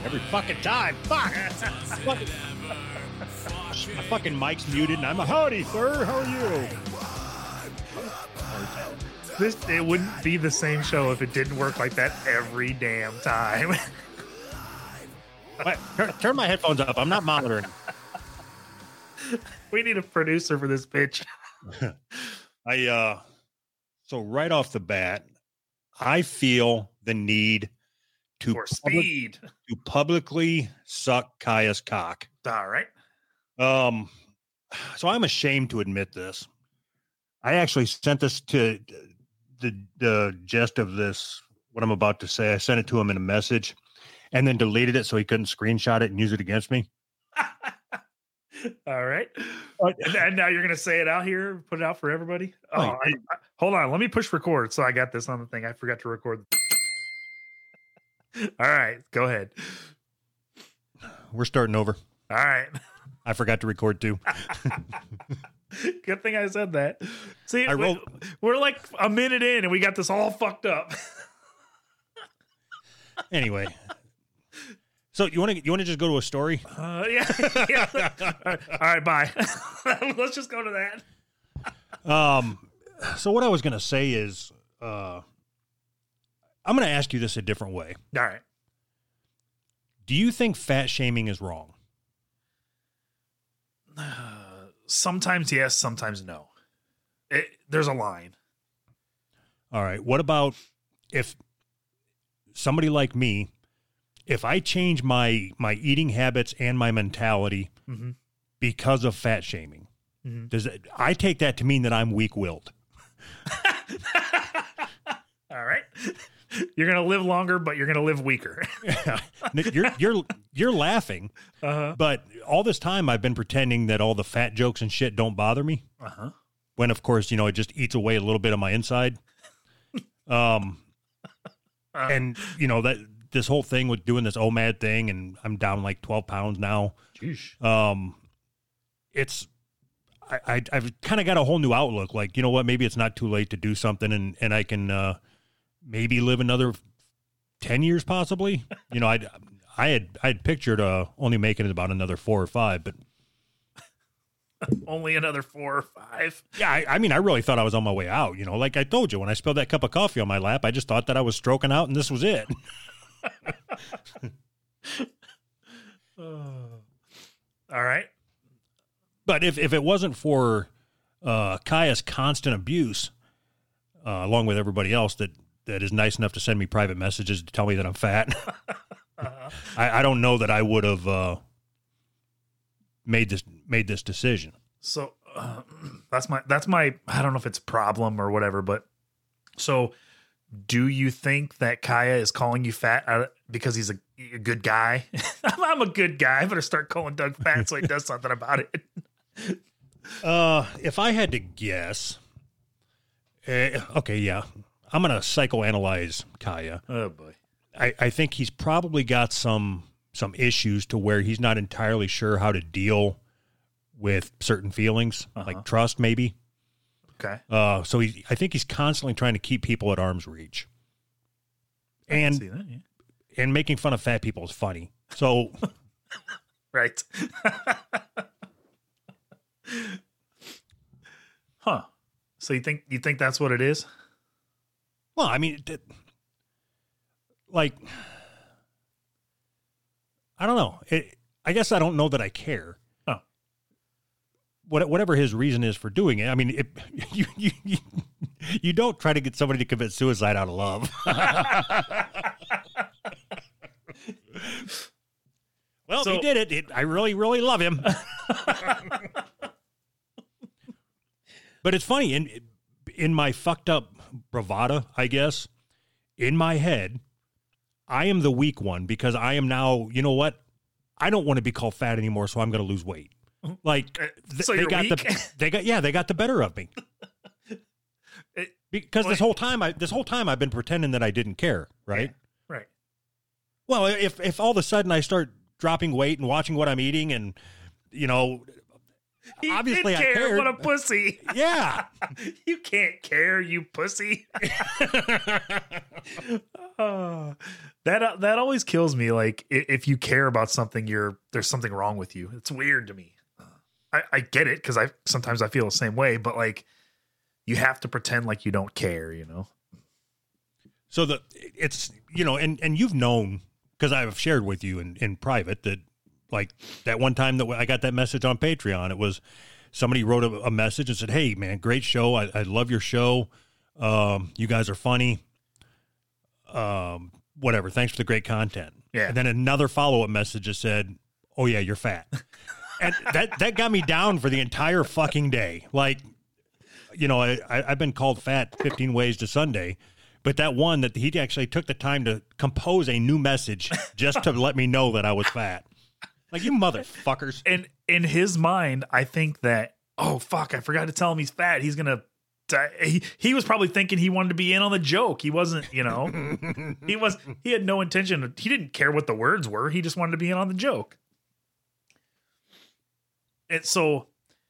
every fucking time. Fuck. My fucking mic's muted, and I'm a howdy, sir. How are you? It wouldn't be the same show if it didn't work like that every damn time. Wait, turn my headphones up. I'm not monitoring. We need a producer for this bitch. So right off the bat, I feel the need to publicly suck Kaya's cock. All right. So I'm ashamed to admit this. I actually sent this to the gist of this, what I'm about to say. I sent it to him in a message and then deleted it so he couldn't screenshot it and use it against me. All right. And now you're going to say it out here, put it out for everybody. Oh, hold on. Let me push record. So I got this on the thing. I forgot to record. All right. Go ahead. We're starting over. All right. I forgot to record too. Good thing I said that. See, we're like a minute in and we got this all fucked up. Anyway. So you want to just go to a story? Yeah. All right, bye. Let's just go to that. So what I was going to say is, I'm going to ask you this a different way. All right. Do you think fat shaming is wrong? Sometimes yes, sometimes no. There's a line. All right. What about if somebody like me, if I change my eating habits and my mentality because of fat shaming, I take that to mean that I'm weak-willed. All right. You're going to live longer, but you're going to live weaker. You're laughing, but all this time I've been pretending that all the fat jokes and shit don't bother me. When of course, it just eats away a little bit of my inside. And that this whole thing with doing this OMAD thing, and I'm down like 12 pounds now. Jeez. I've kind of got a whole new outlook. Like, you know what? Maybe it's not too late to do something, and I can maybe live another 10 years, possibly. I had pictured only making it about another 4 or 5, but only another 4 or 5. Yeah, I mean, I really thought I was on my way out. Like I told you, when I spilled that cup of coffee on my lap, I just thought that I was stroking out, and this was it. All right. But if it wasn't for Kaya's constant abuse, along with everybody else that is nice enough to send me private messages to tell me that I'm fat, I don't know that I would have made this decision. So that's my I don't know if it's a problem or whatever, but so do you think that Kaya is calling you fat because he's a good guy? I'm a good guy. I better start calling Doug fat so he does something about it. If I had to guess, okay, yeah, I'm going to psychoanalyze Kaya. Oh boy. I think he's probably got some issues to where he's not entirely sure how to deal with certain feelings, like trust maybe. Okay. So I think he's constantly trying to keep people at arm's reach. And see that, yeah. And making fun of fat people is funny. So right. Huh. So you think that's what it is? Well, I mean, like, I don't know. I guess I don't know that I care. Oh. Whatever his reason is for doing it. I mean, you don't try to get somebody to commit suicide out of love. Well, so, he did it. I really, really love him. But it's funny, in my fucked up bravado, I guess, in my head, I am the weak one because I am now, you know what? I don't want to be called fat anymore, so I'm going to lose weight. Like, so they you're got weak? they got the better of me. Because this whole time I've been pretending that I didn't care, right? Yeah, right. Well, if all of a sudden I start dropping weight and watching what I'm eating and, He obviously did I care. cared. What a pussy. Yeah. You can't care, you pussy. That always kills me. Like, if you care about something, there's something wrong with you. It's weird to me. I get it, because sometimes I feel the same way, but like, you have to pretend like you don't care, you know? So it's, you know, and you've known, because I've shared with you in private that, like, that one time that I got that message on Patreon, it was somebody wrote a message and said, "Hey man, great show. I love your show. You guys are funny. Whatever. Thanks for the great content." Yeah. And then another follow-up message just said, "Oh yeah, you're fat." And that got me down for the entire fucking day. Like, you know, I've been called fat 15 ways to Sunday, but that one that he actually took the time to compose a new message just to let me know that I was fat. Like, you motherfuckers. And in his mind, I think that, oh fuck, I forgot to tell him he's fat. He's gonna die. He was probably thinking he wanted to be in on the joke. He wasn't, you know, he had no intention. He didn't care what the words were. He just wanted to be in on the joke. And so,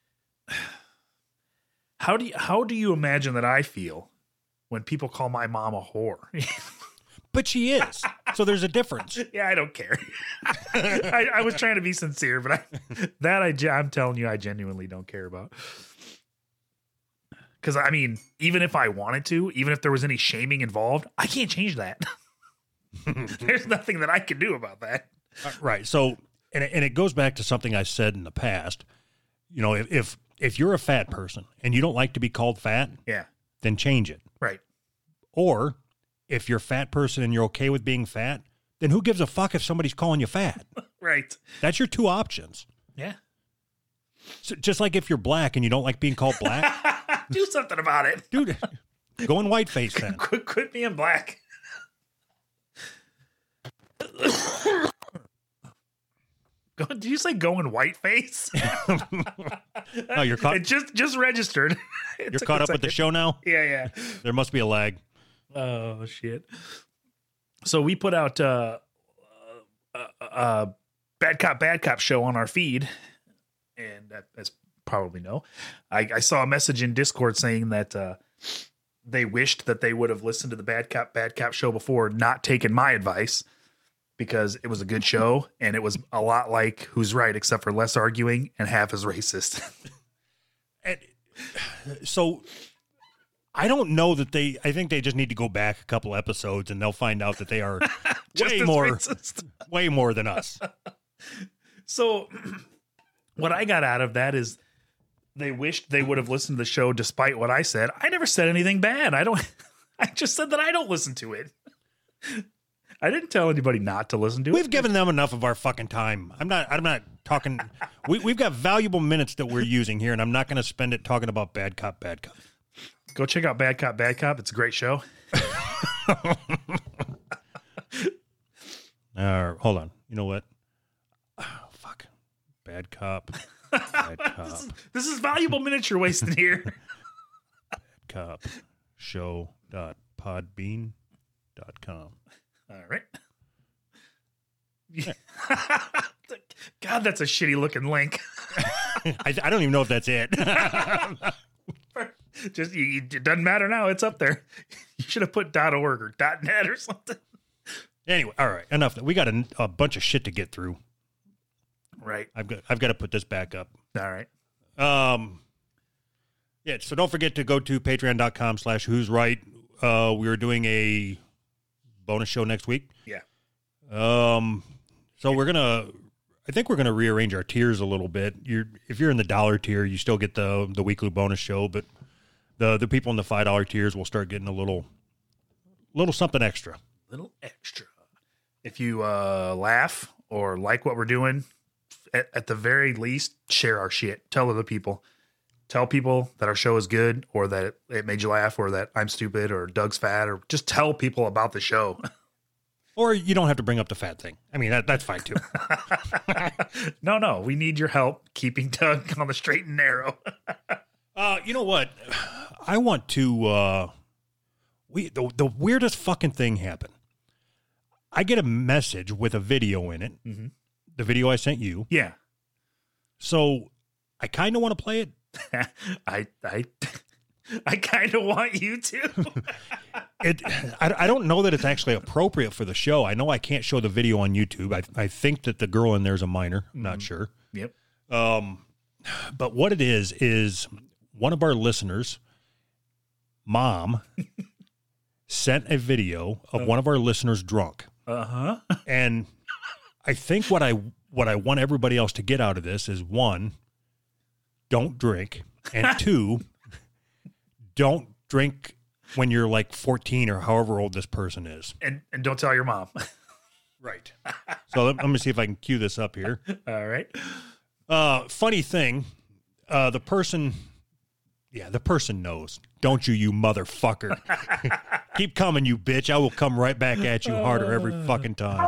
how do you imagine that I feel when people call my mom a whore? But she is. So there's a difference. Yeah, I don't care. I was trying to be sincere, but I'm telling you, I genuinely don't care about. Because, I mean, even if I wanted to, even if there was any shaming involved, I can't change that. There's nothing that I can do about that. Right. So, and it goes back to something I said in the past. You know, if you're a fat person and you don't like to be called fat, Yeah. then change it. Right. Or if you're a fat person and you're okay with being fat, then who gives a fuck if somebody's calling you fat? Right. That's your two options. Yeah. So just like if you're black and you don't like being called black, Do something about it. dude, go in whiteface then. Quit being black. Did you say go in whiteface? Oh, you're caught. It just registered. You're caught up with the show now? Yeah. There must be a lag. Oh shit! So we put out Bad Cop show on our feed, and as probably know, I saw a message in Discord saying that they wished that they would have listened to the Bad Cop show before not taking my advice, because it was a good show and it was a lot like Who's Right, except for less arguing and half as racist. And so I don't know that I think they just need to go back a couple episodes and they'll find out that they are way more than us. So what I got out of that is they wished they would have listened to the show despite what I said. I never said anything bad. I just said that I don't listen to it. I didn't tell anybody not to listen to it. We've given them enough of our fucking time. I'm not talking. We've got valuable minutes that we're using here, and I'm not going to spend it talking about Bad Cop. Go check out Bad Cop. It's a great show. Hold on. You know what? Oh, fuck. Bad Cop. This is valuable minutes you're wasting here. Bad Cop show.podbean.com. All right. God, that's a shitty looking link. I don't even know if that's it. It doesn't matter now. It's up there. You should have put .org or .net or something. Anyway, all right, enough. We got a bunch of shit to get through. Right. I've got to put this back up. All right. Yeah. So don't forget to go to patreon.com/who's right. We are doing a bonus show next week. Yeah. So I think we're gonna rearrange our tiers a little bit. If you're in the $1 tier, you still get the weekly bonus show, but the people in the $5 tiers will start getting a little something extra. Little extra. If you laugh or like what we're doing, at the very least, share our shit. Tell other people. Tell people that our show is good, or that it made you laugh, or that I'm stupid, or Doug's fat, or just tell people about the show. Or you don't have to bring up the fat thing. I mean, that's fine too. No, we need your help keeping Doug on the straight and narrow. You know what? I want to. The weirdest fucking thing happened. I get a message with a video in it. Mm-hmm. The video I sent you. Yeah. So I kind of want to play it. I kind of want you to. I don't know that it's actually appropriate for the show. I know I can't show the video on YouTube. I think that the girl in there is a minor. I'm not sure. Yep. But what it is one of our listeners, mom, sent a video of one of our listeners drunk. Uh-huh. And I think what I want everybody else to get out of this is, one, don't drink, and two, don't drink when you're like 14 or however old this person is. And don't tell your mom. Right. So let me see if I can cue this up here. All right. Funny thing, the person knows. Don't you motherfucker. Keep coming, you bitch. I will come right back at you harder every fucking time.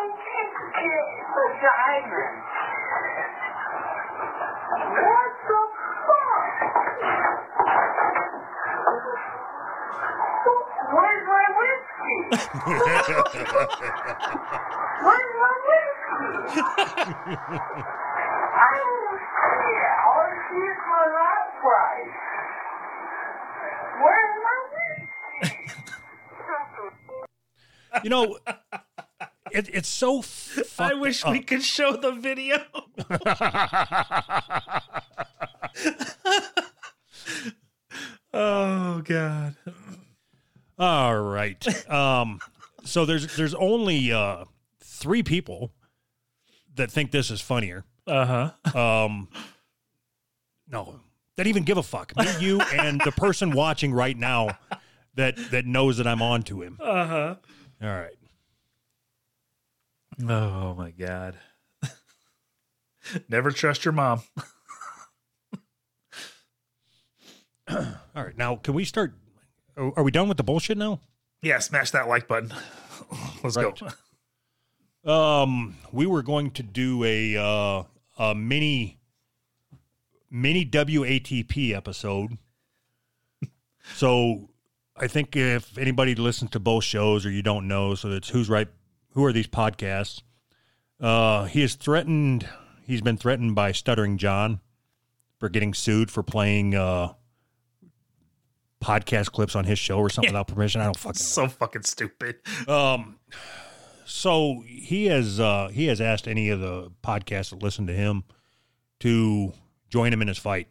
Where's my whiskey? I don't see it. All I see is my last price. Where's my whiskey? You know, it's so I wish we could show the video. Oh, God. All right. So there's only 3 people that think this is funnier. Uh-huh. No, that even give a fuck. Me, you, and the person watching right now that knows that I'm on to him. Uh-huh. All right. Oh, my God. Never trust your mom. All right. Now, can we start? Are we done with the bullshit now? Yeah, smash that like button. Let's Right. go. We were going to do a mini WATP episode. So I think if anybody listens to both shows or you don't know, so it's Who's Right, Who Are These Podcasts? He's been threatened by Stuttering John for getting sued for playing podcast clips on his show or something without permission. I don't fucking know. So fucking stupid. So he has asked any of the podcasts that listen to him to join him in his fight.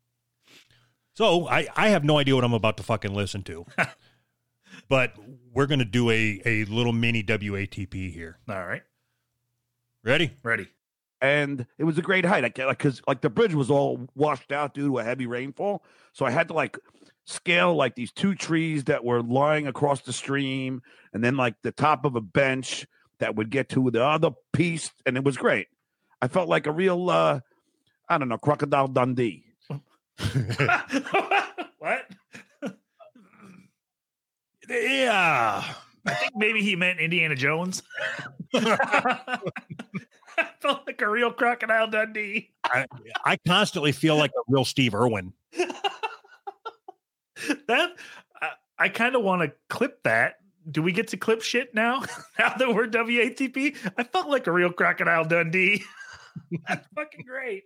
So I have no idea what I'm about to fucking listen to, but we're going to do a little mini WATP here. All right. Ready? Ready. And it was a great height. Because the bridge was all washed out due to a heavy rainfall. So I had to scale these 2 trees that were lying across the stream, and then the top of a bench that would get to the other piece, and it was great. I felt like a real Crocodile Dundee. What? Yeah. I think maybe he meant Indiana Jones. I felt like a real Crocodile Dundee. I constantly feel like a real Steve Irwin. I kind of want to clip that. Do we get to clip shit now? Now that we're WATP? I felt like a real Crocodile Dundee. That's fucking great.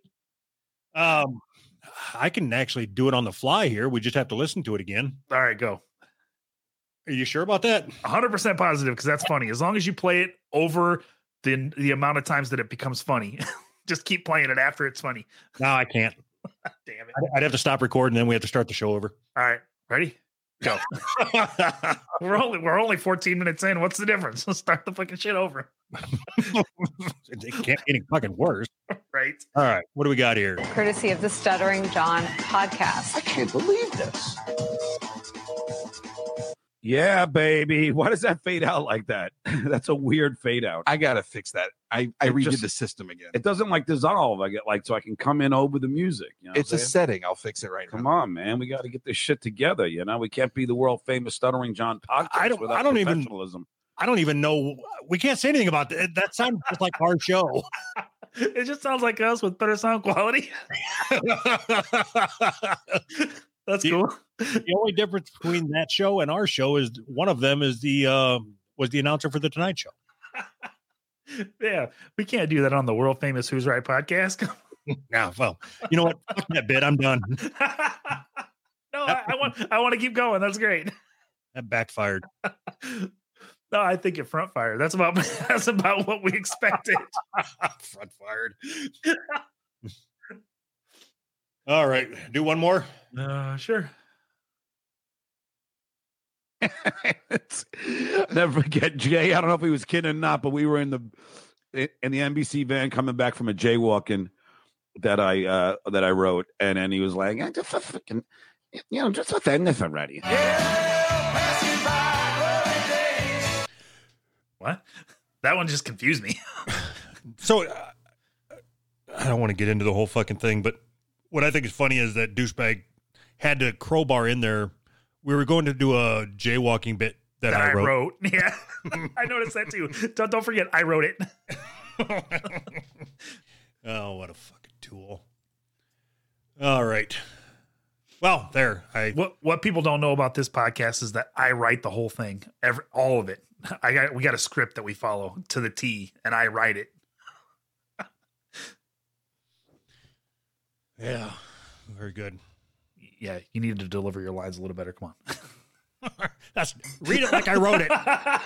I can actually do it on the fly here. We just have to listen to it again. All right, go. Are you sure about that? 100% positive, because that's funny. As long as you play it over the amount of times that it becomes funny. Just keep playing it after it's funny. No, I can't. Damn it. I'd have to stop recording, then we have to start the show over. All right, ready? Go. We're only 14 minutes in. What's the difference? Let's start the fucking shit over. It can't get any fucking worse. Right. All right. What do we got here? Courtesy of the Stuttering John podcast. I can't believe this. Yeah, baby. Why does that fade out like that? That's a weird fade out. I gotta fix that. I redid the system again. It doesn't dissolve. I get so I can come in over the music. You know It's a setting. I'll fix it right Come now. on, man. We got to get this shit together. We can't be the world famous Stuttering John podcast without I don't even- professionalism. I don't even know. We can't say anything about that. That sounds just like our show. It just sounds like us with better sound quality. That's cool. The only difference between that show and our show is one of them is was the announcer for the Tonight Show. Yeah, we can't do that on the world famous Who's Right podcast. Yeah, well, you know what? Fuck that bit. I'm done. No, I want to keep going. That's great. That backfired. No, I think it front fired. That's about what we expected. Front fired. All right. Do one more. Sure. Never forget Jay. I don't know if he was kidding or not, but we were in the NBC van coming back from a jaywalking that I wrote, and then he was like, just for fucking, just for this already. What? That one just confused me. So I don't want to get into the whole fucking thing, but what I think is funny is that douchebag had to crowbar in there. We were going to do a jaywalking bit that I wrote. Yeah, I noticed that too. Don't forget, I wrote it. Oh, what a fucking tool! All right. Well, there. What people don't know about this podcast is that I write the whole thing, all of it. We got a script that we follow to the T, and I write it. Yeah, very good. Yeah, you need to deliver your lines a little better. Come on. Read it like I wrote it.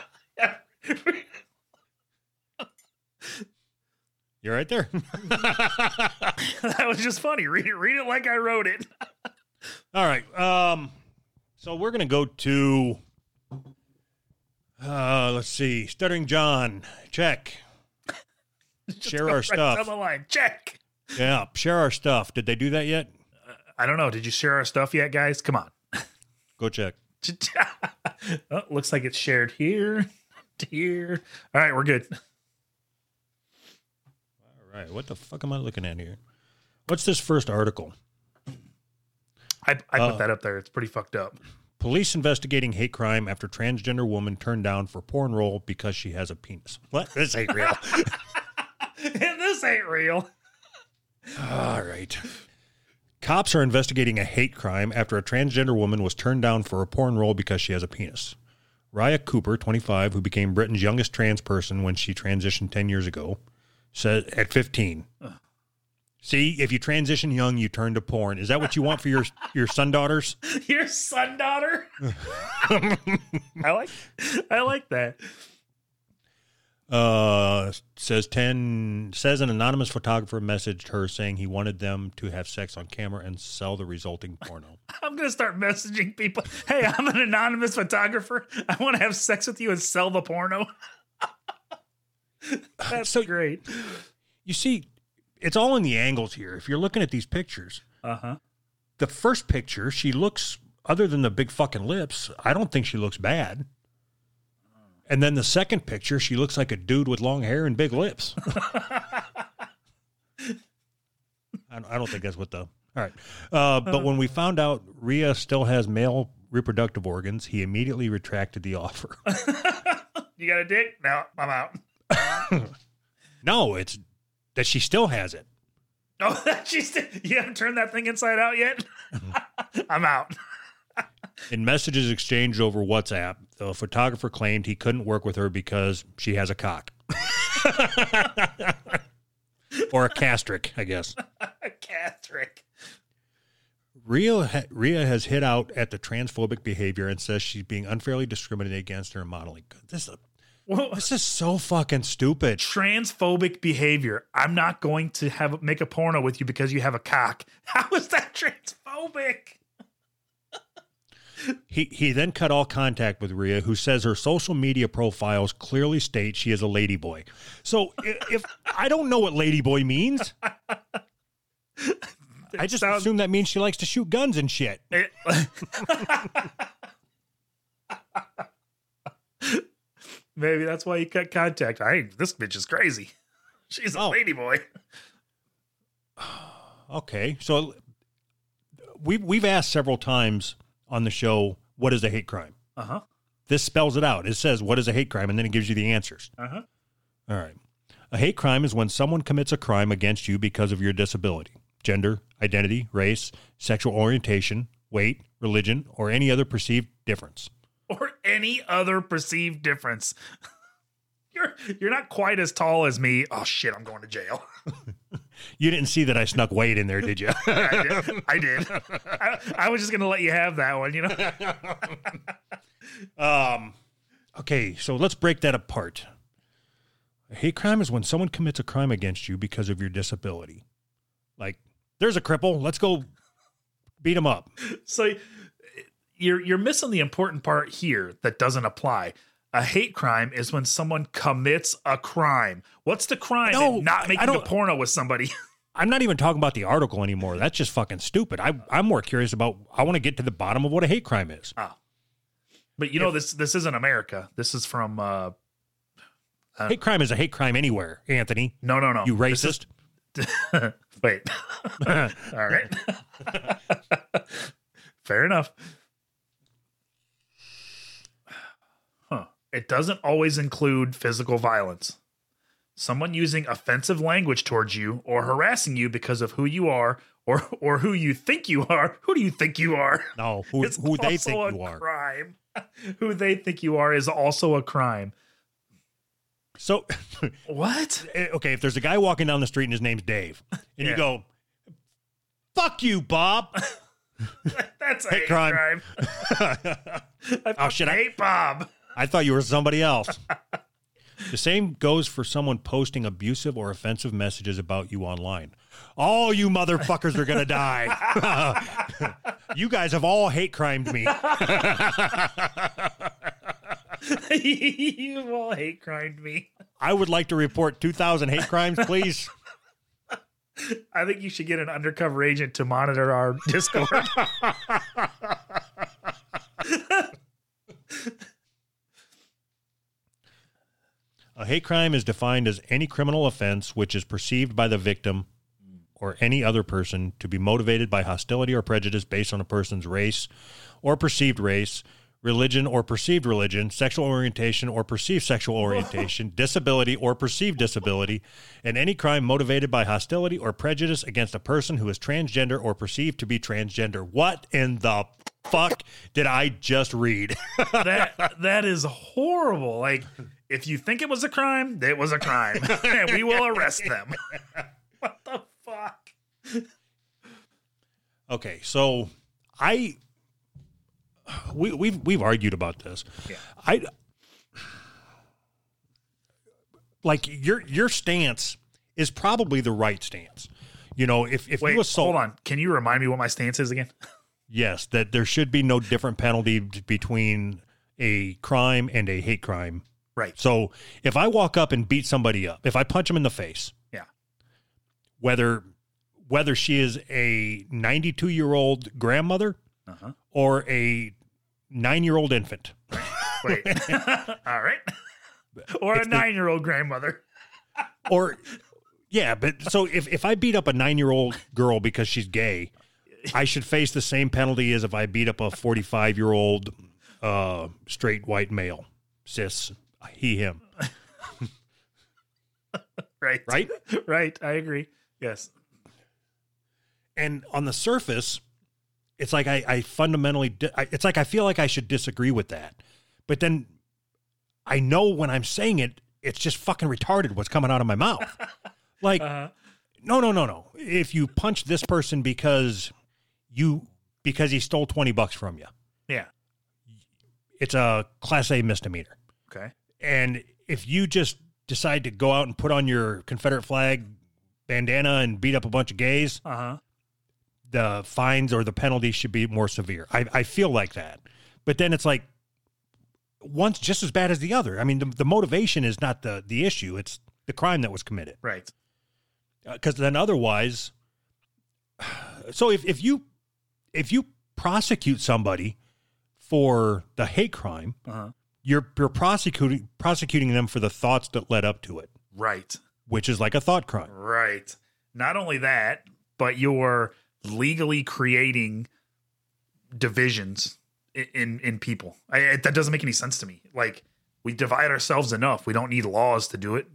You're right there. That was just funny. Read it like I wrote it. All right. So we're gonna go to let's see. Stuttering John. Check. Share our stuff. On the line. Check. Yeah, share our stuff. Did they do that yet? I don't know. Did you share our stuff yet, guys? Come on. Go check. Oh, looks like it's shared here. Here. All right, we're good. All right. What the fuck am I looking at here? What's this first article? I put that up there. It's pretty fucked up. Police investigating hate crime after transgender woman turned down for porn role because she has a penis. What? This ain't real. This ain't real. All right. Cops are investigating a hate crime after a transgender woman was turned down for a porn role because she has a penis. Raya Cooper, 25, who became Britain's youngest trans person when she transitioned 10 years ago, said at 15. See, if you transition young, you turn to porn. Is that what you want for your son daughters? Your son daughter? I like that. Says an anonymous photographer messaged her saying he wanted them to have sex on camera and sell the resulting porno. I'm going to start messaging people. Hey, I'm an anonymous photographer. I want to have sex with you and sell the porno. That's so great. You see, it's all in the angles here. If you're looking at these pictures, the first picture, she looks, other than the big fucking lips, I don't think she looks bad. And then the second picture, she looks like a dude with long hair and big lips. I don't think that's what the... All right. But when we found out Rhea still has male reproductive organs, he immediately retracted the offer. You got a dick? No, I'm out. No, it's that she still has it. Oh, you haven't turned that thing inside out yet? I'm out. In messages exchanged over WhatsApp, the photographer claimed he couldn't work with her because she has a cock. Or a castric, I guess. A castric. Rhea has hit out at the transphobic behavior and says she's being unfairly discriminated against her in modeling. This is so fucking stupid. Transphobic behavior. I'm not going to make a porno with you because you have a cock. How is that transphobic? He then cut all contact with Rhea, who says her social media profiles clearly state she is a ladyboy. So if I don't know what ladyboy means, I just assume that means she likes to shoot guns and shit. Maybe that's why you cut contact. This bitch is crazy. She's a ladyboy. Okay, so we've asked several times on the show, what is a hate crime? This spells it out. It says, what is a hate crime? And then it gives you the answers. All right. A hate crime is when someone commits a crime against you because of your disability, gender, identity, race, sexual orientation, weight, religion, or any other perceived difference. Or any other perceived difference. You're not quite as tall as me. Oh, shit, I'm going to jail. You didn't see that I snuck Wade in there, did you? I did. I was just going to let you have that one, Okay, so let's break that apart. A hate crime is when someone commits a crime against you because of your disability. Like, there's a cripple. Let's go beat him up. So you're missing the important part here that doesn't apply. A hate crime is when someone commits a crime. What's the crime? No, Not making a porno with somebody. I'm not even talking about the article anymore. That's just fucking stupid. I'm more curious about, I want to get to the bottom of what a hate crime is. Oh. But this isn't America. This is from... hate crime is a hate crime anywhere, Anthony. No. You racist. Wait. All right. Fair enough. Huh. It doesn't always include physical violence. Someone using offensive language towards you or harassing you because of who you are or who you think you are. Who do you think you are? No, who they think you are. Crime. Who they think you are is also a crime. So, what? Okay, if there's a guy walking down the street and his name's Dave, and you go, "Fuck you, Bob." That's a hate crime. Oh shit! I hate Bob. I thought you were somebody else. The same goes for someone posting abusive or offensive messages about you online. All you motherfuckers are gonna die. You guys have all hate crimed me. You all hate crimed me. I would like to report 2,000 hate crimes, please. I think you should get an undercover agent to monitor our Discord. A hate crime is defined as any criminal offense which is perceived by the victim or any other person to be motivated by hostility or prejudice based on a person's race or perceived race, religion or perceived religion, sexual orientation or perceived sexual orientation, disability or perceived disability, and any crime motivated by hostility or prejudice against a person who is transgender or perceived to be transgender. What in the fuck did I just read? That is horrible. Like, if you think it was a crime, it was a crime. And we will arrest them. What the fuck? Okay, so we've argued about this. Yeah. Like your stance is probably the right stance. You know, if Wait, you assault, hold on. Can you remind me what my stance is again? Yes, that there should be no different penalty between a crime and a hate crime. Right. So if I walk up and beat somebody up, if I punch them in the face, yeah, whether she is a 92-year-old grandmother or a 9-year-old infant. Wait. All right. Or a 9-year-old grandmother. Or, yeah, but so if I beat up a 9-year-old girl because she's gay, I should face the same penalty as if I beat up a 45-year-old straight white male, cis, he, him. Right. Right? Right. I agree. Yes. And on the surface, it's like I fundamentally, it's like I feel like I should disagree with that. But then I know when I'm saying it, it's just fucking retarded what's coming out of my mouth. Like, no. If you punch this person because he stole $20 from you. Yeah. It's a Class A misdemeanor. Okay. And if you just decide to go out and put on your Confederate flag bandana and beat up a bunch of gays, the fines or the penalties should be more severe. I feel like that. But then it's like, one's just as bad as the other. I mean, the motivation is not the issue. It's the crime that was committed. Right. Because then otherwise, so if you prosecute somebody for the hate crime, you're prosecuting them for the thoughts that led up to it. Right. Which is like a thought crime. Right. Not only that, but you're legally creating divisions in people. That doesn't make any sense to me. Like, we divide ourselves enough. We don't need laws to do it.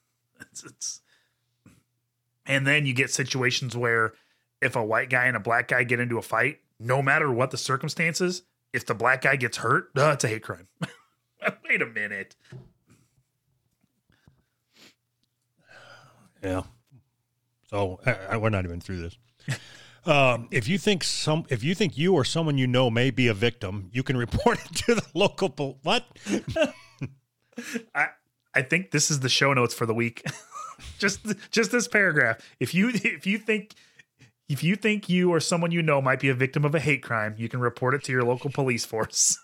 And then you get situations where if a white guy and a black guy get into a fight, no matter what the circumstances, if the black guy gets hurt, it's a hate crime. Wait a minute. Yeah. So we're not even through this. If you think you or someone you know may be a victim, you can report it to the local what? I think this is the show notes for the week. just this paragraph. If you think you or someone you know might be a victim of a hate crime, you can report it to your local police force.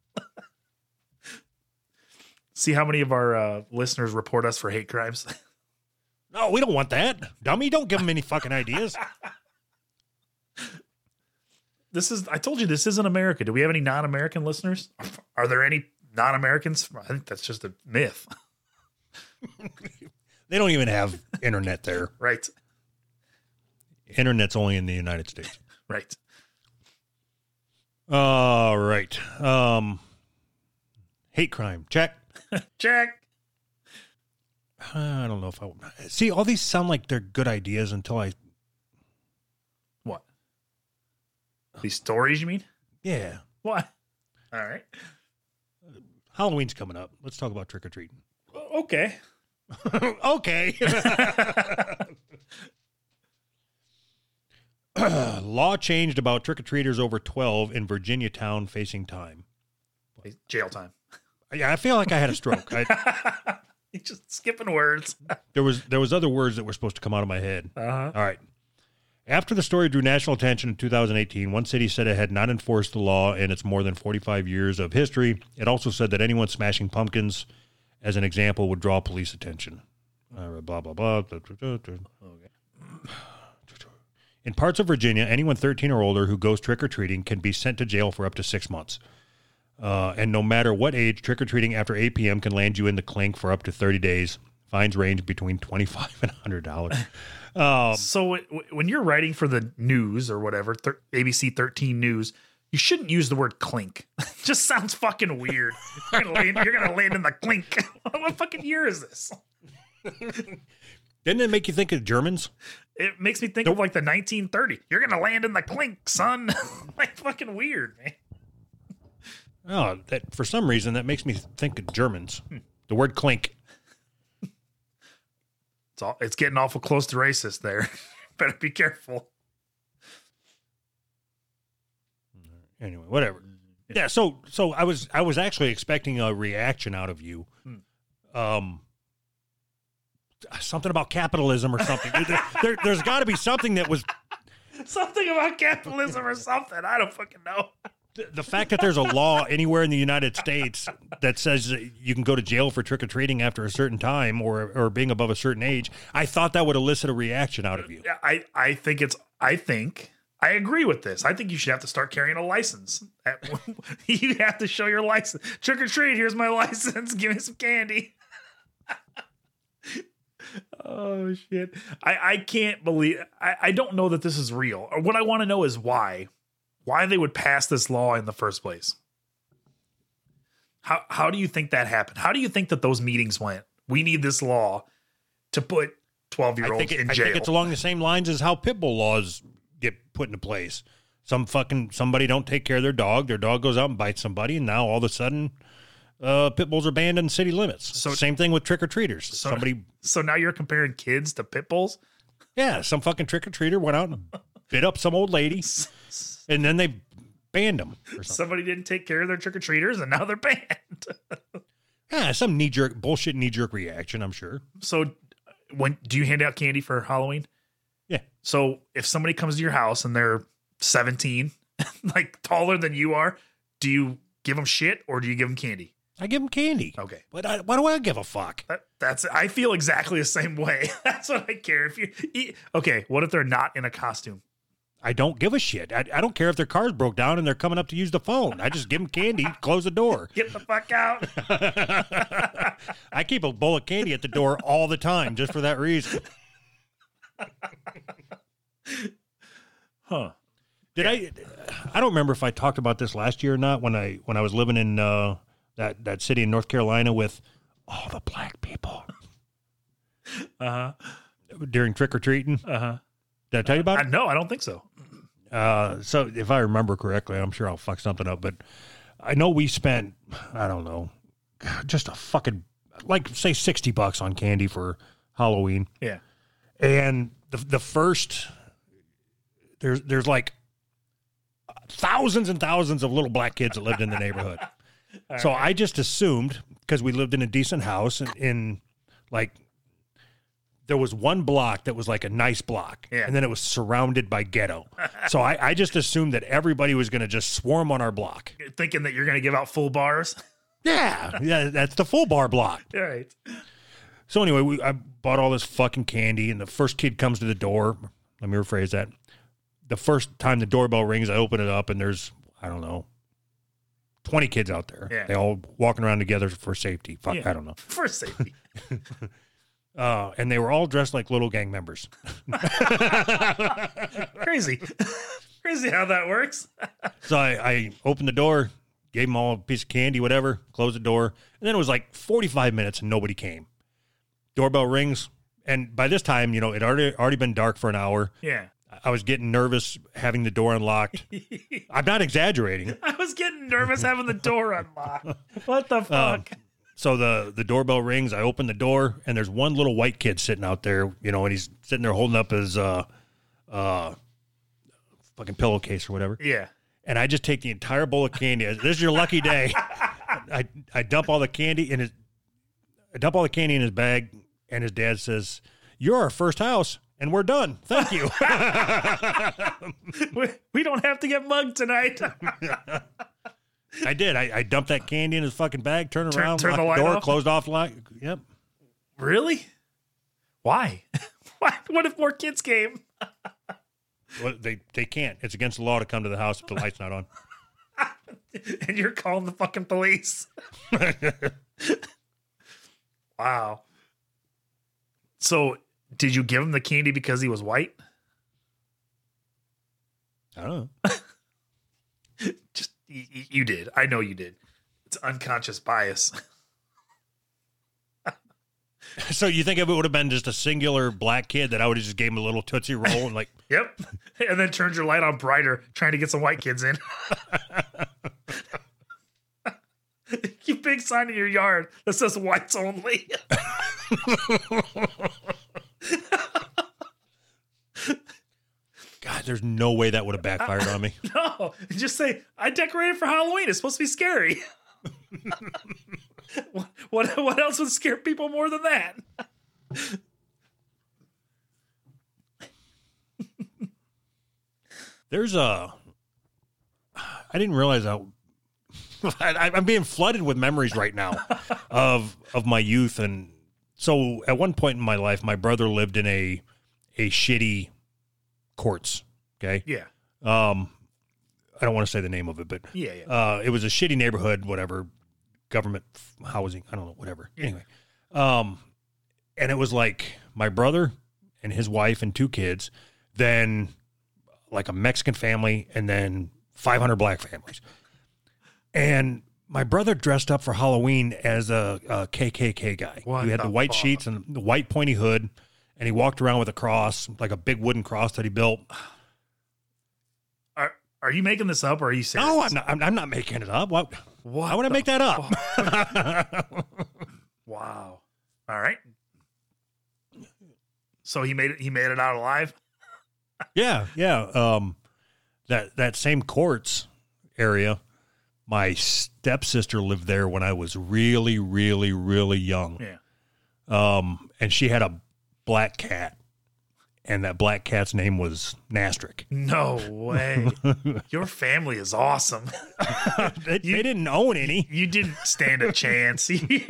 See how many of our listeners report us for hate crimes. No, we don't want that. Dummy, don't give them any fucking ideas. I told you this isn't America. Do we have any non-American listeners? Are there any non-Americans? I think that's just a myth. They don't even have internet there. Right. Internet's only in the United States. Right. All right. Hate crime. Check. Check. I don't know if I see all these sound like they're good ideas until I. What? These stories, you mean? Yeah. What? All right. Halloween's coming up. Let's talk about trick or treating. Okay. Okay. Law changed about trick-or-treaters over 12 in Virginia town facing time. Jail time. Yeah, I feel like I had a stroke. You're just skipping words. There was other words that were supposed to come out of my head. Uh-huh. All right. After the story drew national attention in 2018, one city said it had not enforced the law in its more than 45 years of history. It also said that anyone smashing pumpkins, as an example, would draw police attention. Blah, blah, blah. Okay. In parts of Virginia, anyone 13 or older who goes trick-or-treating can be sent to jail for up to 6 months. And no matter what age, trick-or-treating after 8 p.m. can land you in the clink for up to 30 days. Fines range between $25 and $100. So when you're writing for the news or whatever, ABC 13 News, you shouldn't use the word clink. It just sounds fucking weird. You're gonna land in the clink. What fucking year is this? Didn't it make you think of Germans? It makes me think of like the 1930. You're gonna land in the clink, son. Like fucking weird, man. Oh, that for some reason that makes me think of Germans. The word clink. It's getting awful close to racist there. Better be careful. Anyway, whatever. Yeah, so I was actually expecting a reaction out of you. Something about capitalism or something. There's got to be something that was something about capitalism or something. I don't fucking know. The fact that there's a law anywhere in the United States that says you can go to jail for trick-or-treating after a certain time or being above a certain age, I thought that would elicit a reaction out of you. I agree with this. I think you should have to start carrying a license. You have to show your license. Trick-or-treat, here's my license. Give me some candy. Oh, shit. I can't believe... I don't know that this is real. What I want to know is why. Why they would pass this law in the first place. How do you think that happened? How do you think that those meetings went? We need this law to put 12-year-olds in jail. I think it's along the same lines as how pit bull laws get put into place. Somebody don't take care of their dog goes out and bites somebody, and now all of a sudden pit bulls are banned in city limits. So same thing with trick-or-treaters. So now you're comparing kids to pit bulls? Yeah, some fucking trick-or-treater went out and bit up some old lady. And then they banned them. Somebody didn't take care of their trick-or-treaters, and now they're banned. Yeah, some bullshit knee-jerk reaction, I'm sure. So do you hand out candy for Halloween? Yeah. So if somebody comes to your house and they're 17, like taller than you are, do you give them shit or do you give them candy? I give them candy. Okay. But why do I give a fuck? I feel exactly the same way. That's what I care. Okay, what if they're not in a costume? I don't give a shit. I don't care if their car's broke down and they're coming up to use the phone. I just give them candy, close the door. Get the fuck out. I keep a bowl of candy at the door all the time just for that reason. Huh. I don't remember if I talked about this last year or not when I was living in that city in North Carolina with all the black people. Uh-huh. During trick-or-treating. Uh-huh. Did I tell you about it? No, I don't think so. So if I remember correctly, I'm sure I'll fuck something up, but I know we spent, I don't know, just a fucking, like say $60 on candy for Halloween. Yeah. And the first, there's like thousands and thousands of little black kids that lived in the neighborhood. So I just assumed, because we lived in a decent house in like, there was one block that was like a nice block, and then it was surrounded by ghetto. So I just assumed that everybody was going to just swarm on our block. You're thinking that you're going to give out full bars? Yeah, that's the full bar block. All right. So anyway, I bought all this fucking candy, and the first kid comes to the door. Let me rephrase that. The first time the doorbell rings, I open it up, and there's, I don't know, 20 kids out there. Yeah. They all walking around together for safety. Fuck, I don't know. For safety. And they were all dressed like little gang members. Crazy. Crazy how that works. So I opened the door, gave them all a piece of candy, whatever, closed the door. And then it was like 45 minutes and nobody came. Doorbell rings. And by this time, it already been dark for an hour. Yeah. I was getting nervous having the door unlocked. I'm not exaggerating. I was getting nervous having the door unlocked. What the fuck? So the doorbell rings. I open the door, and there's one little white kid sitting out there, and he's sitting there holding up his fucking pillowcase or whatever. Yeah. And I just take the entire bowl of candy. This is your lucky day. I dump all the candy in his bag, and his dad says, "You're our first house, and we're done. Thank you." We don't have to get mugged tonight. I did. I dumped that candy in his fucking bag, turned around, turn locked the light door, off? closed off the light. Yep. Really? Why? Why? What if more kids came? Well, they can't. It's against the law to come to the house if the light's not on. And you're calling the fucking police. Wow. So, did you give him the candy because he was white? I don't know. Just you did. I know you did. It's unconscious bias. So you think if it would have been just a singular black kid that I would have just gave him a little Tootsie Roll and like... Yep. And then turned your light on brighter, trying to get some white kids in. You big sign in your yard that says whites only. God, there's no way that would have backfired on me. No, just say, I decorated for Halloween. It's supposed to be scary. What else would scare people more than that? There's I didn't realize how... I'm being flooded with memories right now of my youth. And so at one point in my life, my brother lived in a shitty courts. Okay. Yeah. I don't want to say the name of it, but Yeah. it was a shitty neighborhood, whatever, government housing. I don't know, whatever. Yeah. Anyway. And it was like my brother and his wife and 2 kids, then like a Mexican family, and then 500 black families. And my brother dressed up for Halloween as a KKK guy. What He had the the white fuck? sheets and the white pointy hood, and he walked around with a cross, like a big wooden cross that he built. Are you making this up, or are you serious? No, I'm not making it up. What? Why would I make that up? Wow. All right. So he made it out alive? Yeah. That same courts area, my stepsister lived there when I was really, really, really young. Yeah. And she had a black cat, and that black cat's name was Nastrick. No way. Your family is awesome. They didn't own any. You didn't stand a chance.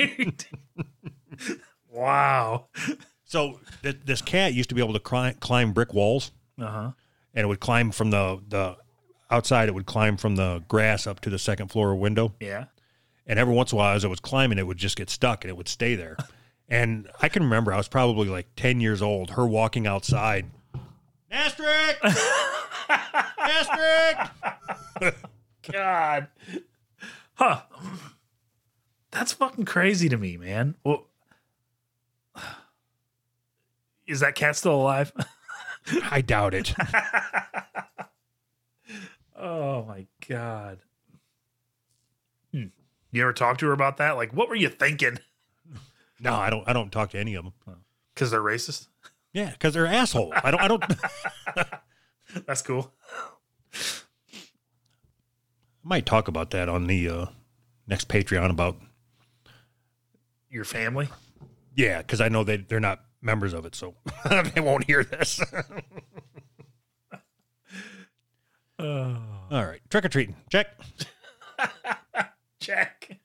Wow. So this cat used to be able to climb brick walls, Uh-huh. and it would climb from the outside. It would climb from the grass up to the second floor window. Yeah. And every once in a while, as it was climbing, it would just get stuck and it would stay there. And I can remember I was probably like 10 years old, her walking outside. Nastrick! Nastrick! God. Huh. That's fucking crazy to me, man. Well, is that cat still alive? I doubt it. Oh my God. You ever talk to her about that? Like, what were you thinking? No, I don't talk to any of them. Because they're racist? Yeah, because they're assholes. I don't. That's cool. I might talk about that on the next Patreon about Your family? Yeah, because I know they're not members of it, so they won't hear this. All right, trick or treating, check. Check.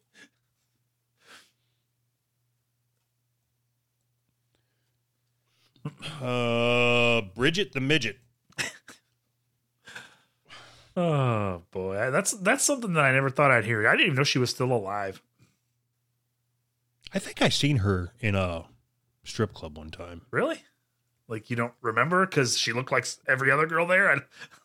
Bridget the midget. Oh boy, that's something that I never thought I'd hear. I didn't even know she was still alive. I think I seen her in a strip club one time. Really? Like you don't remember because she looked like every other girl there?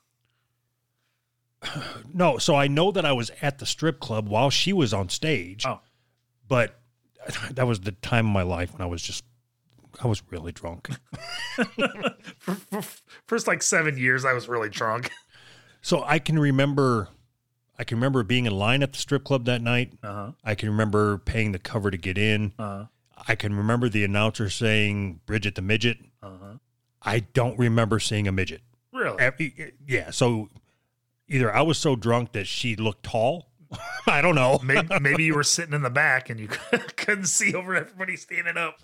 No, so I know that I was at the strip club while she was on stage. Oh. But that was the time of my life when I was really drunk. for first like 7 years, I was really drunk. So I can remember being in line at the strip club that night. Uh-huh. I can remember paying the cover to get in. Uh-huh. I can remember the announcer saying Bridget the midget. Uh-huh. I don't remember seeing a midget. Really? Yeah. So either I was so drunk that she looked tall. I don't know. Maybe you were sitting in the back and you couldn't see over everybody standing up.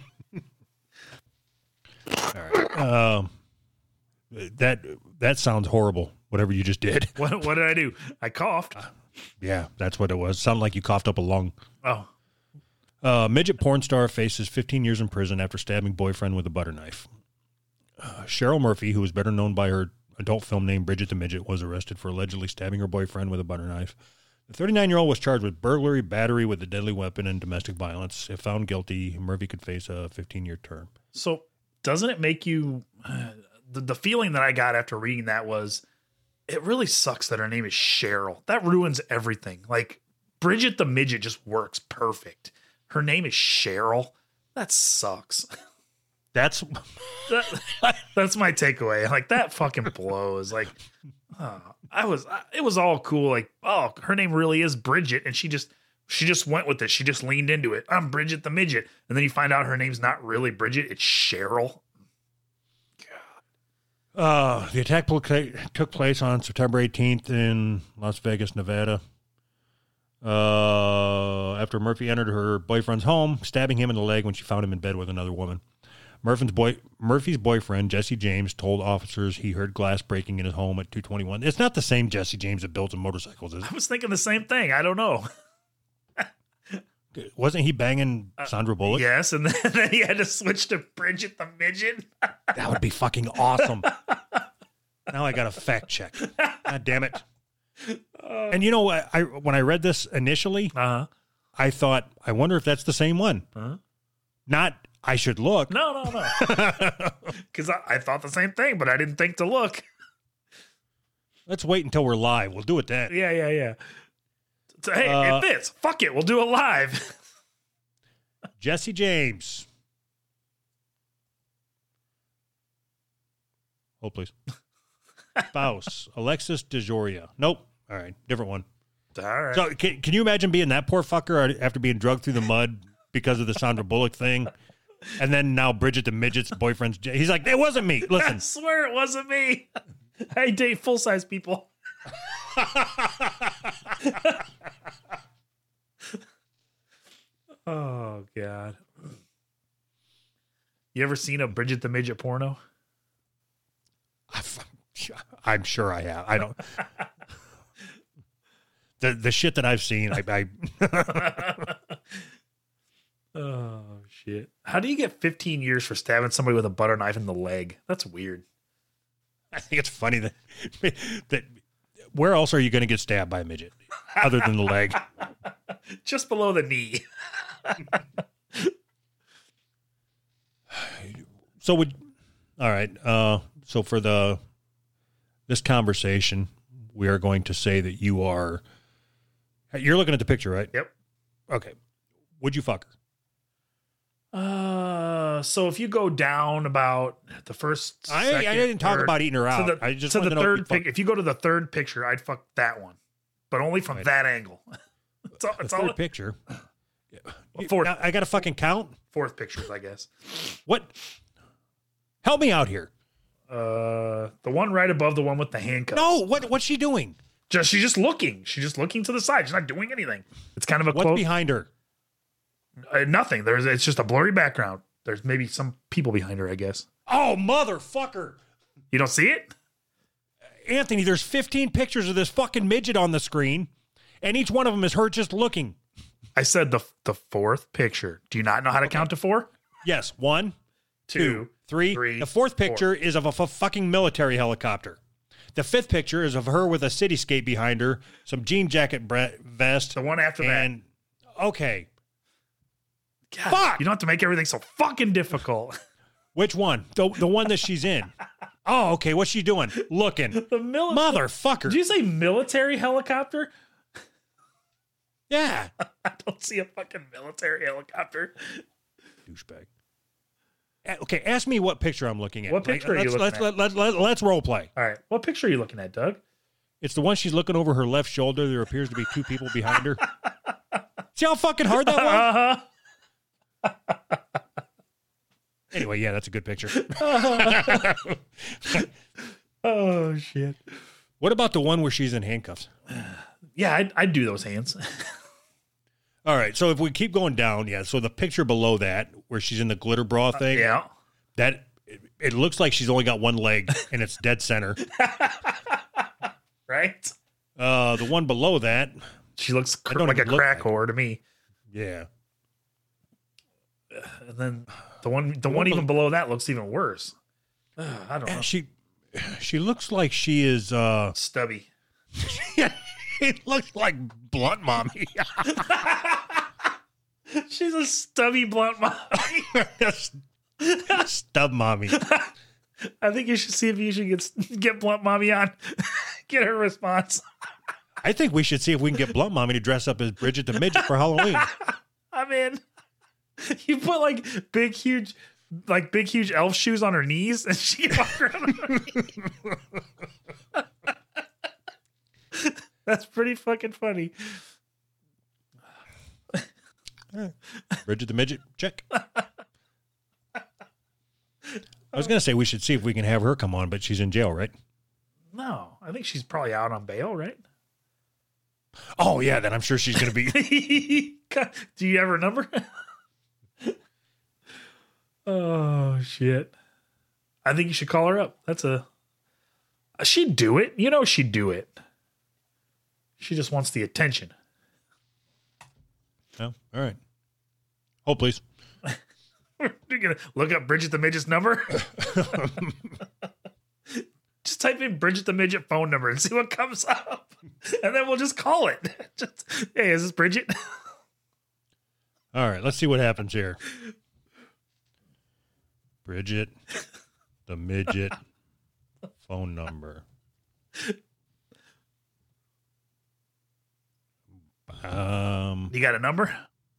All right. That sounds horrible. Whatever you just did. What did I do? I coughed. Yeah, that's what it was. Sounded like you coughed up a lung. Oh. Midget porn star faces 15 years in prison after stabbing boyfriend with a butter knife. Cheryl Murphy, who is better known by her adult film name Bridget the Midget, was arrested for allegedly stabbing her boyfriend with a butter knife. The 39-year-old was charged with burglary, battery with a deadly weapon, and domestic violence. If found guilty, Murphy could face a 15-year term. So doesn't it make you... the feeling that I got after reading that was, it really sucks that her name is Cheryl. That ruins everything. Like, Bridget the Midget just works perfect. Her name is Cheryl. That sucks. That's my takeaway. Like, that fucking blows. Like, it was all cool. Like, oh, her name really is Bridget, and she just went with it. She just leaned into it. I'm Bridget the Midget. And then you find out her name's not really Bridget, it's Cheryl. The attack took place on September 18th in Las Vegas, Nevada. After Murphy entered her boyfriend's home, stabbing him in the leg when she found him in bed with another woman. Murphy's boyfriend, Jesse James, told officers he heard glass breaking in his home at 221. It's not the same Jesse James that builds motorcycles, is it? I was thinking the same thing. I don't know. Wasn't he banging Sandra Bullock? Yes, and then he had to switch to Bridget the Midget. That would be fucking awesome. Now I got to fact check. God damn it. And you know what? When I read this initially, I thought, I wonder if that's the same one. Not, I should look. No. Because I thought the same thing, but I didn't think to look. Let's wait until we're live. We'll do it then. Yeah. So, hey, it fits. Fuck it. We'll do it live. Jesse James. Hold, please. Spouse, Alexis DeJoria. Nope. All right. Different one. All right. So can you imagine being that poor fucker after being drugged through the mud because of the Sandra Bullock thing? And then now Bridget the Midget's boyfriend's... He's like, it wasn't me. Listen. I swear it wasn't me. I date full-size people. Oh, God. You ever seen a Bridget the Midget porno? I'm sure I have. I don't... The shit that I've seen, I Oh, shit. How do you get 15 years for stabbing somebody with a butter knife in the leg? That's weird. I think it's funny that where else are you going to get stabbed by a midget other than the leg? Just below the knee. All right. So for this conversation, we are going to say that you're looking at the picture, right? Yep. Okay. Would you fuck her? So if you go down about the first, I didn't talk about eating her out. I just wanted to know third pic. If you go to the third picture, I'd fuck that one, but only from that angle. It's all picture. Fourth. Now, I got to fucking count. Fourth pictures, I guess. What? Help me out here. The one right above the one with the handcuffs. No, what's she doing? She's just looking. She's just looking to the side. She's not doing anything. It's kind of a What's close. behind her? Nothing. It's just a blurry background. There's maybe some people behind her, I guess. Oh, motherfucker. You don't see it? Anthony, there's 15 pictures of this fucking midget on the screen, and each one of them is her just looking. I said the fourth picture. Do you not know how to count to 4? Yes, 1, 2, 3. The fourth picture is of a fucking military helicopter. The fifth picture is of her with a cityscape behind her, some jean jacket vest. The one after that. Okay. God, Fuck! You don't have to make everything so fucking difficult. Which one? The one that she's in. Oh, okay. What's she doing? Looking. Motherfucker. Did you say military helicopter? Yeah. I don't see a fucking military helicopter. Douchebag. Okay, ask me what picture I'm looking at. What picture are you looking at? Let's role play. All right. What picture are you looking at, Doug? It's the one she's looking over her left shoulder. There appears to be 2 people behind her. See how fucking hard that was? Anyway, yeah, that's a good picture. Oh, shit. What about the one where she's in handcuffs? Yeah, I'd do those hands. All right, so if we keep going down, yeah, so the ppicture below that, where she's in the glitter bra thing, Yeah. that it looks like she's only got one leg, and it's dead center. Right? The one below that, She looks I don't like a even look crack like whore to me. yeah. And then the one even below that looks even worse. I don't know. She looks like she is Stubby. it looks like Blunt Mommy. She's a stubby blunt mommy. Stub Mommy. I think you should see if you should get blunt mommy on. Get her response. I think we should see if we can get Blunt Mommy to dress up as Bridget the Midget for Halloween. I'm in. You put like big huge elf shoes on her knees and she can walk around on her knees. That's pretty fucking funny. Bridget the Midget, check. I was going to say we should see if we can have her come on, but she's in jail, right? No, I think she's probably out on bail, right? Oh, yeah, then I'm sure she's going to be. Do you have her number? Oh, shit. I think you should call her up. She'd do it. You know she'd do it. She just wants the attention. Oh, all right. Hold, please. You're going to look up Bridget the Midget's number? Just type in Bridget the Midget phone number and see what comes up. And then we'll just call it. Hey, is this Bridget? All right, let's see what happens here. Bridget the Midget phone number. You got a number?